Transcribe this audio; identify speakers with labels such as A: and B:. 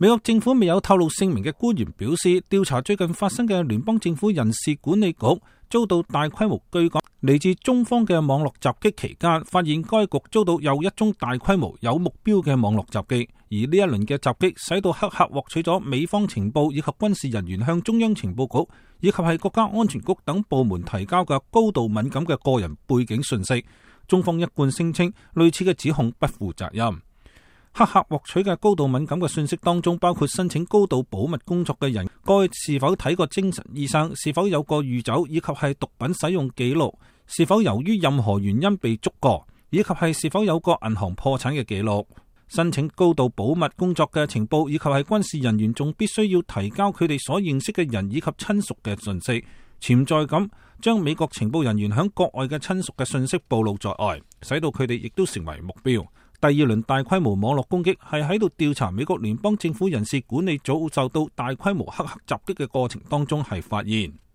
A: 美國政府未有透露姓名嘅官員表示，調查最近發生嘅聯邦政府人事管理局遭到大規模據講嚟自中方嘅網絡襲擊期間，發現該局遭到又一宗大規模有目標嘅網絡襲擊，而呢一輪嘅襲擊使到黑客獲取咗美方情報以及軍事人員向中央情報局以及係國家安全局等部門提交嘅高度敏感嘅個人背景信息。中方一貫聲稱類似嘅指控不負責任。黑客獲取嘅高度敏感嘅信息當中，包括申請高度保密工作嘅人過去是否睇過精神醫生，是否有過酗酒以及係毒品使用記錄，是否由於任何原因被捉過，以及係是否有過銀行破產嘅記錄。申請高度保密工作嘅情報以及係軍事人員仲必須要提交佢哋所認識嘅人以及親屬嘅信息，潛在咁將美國情報人員響國外嘅親屬嘅信息暴露在外，使到佢哋亦都成為目標。第二輪大規模網絡攻擊係喺度調查美國聯邦政府人事管理組受到大規模黑客襲擊嘅過程當中係發現。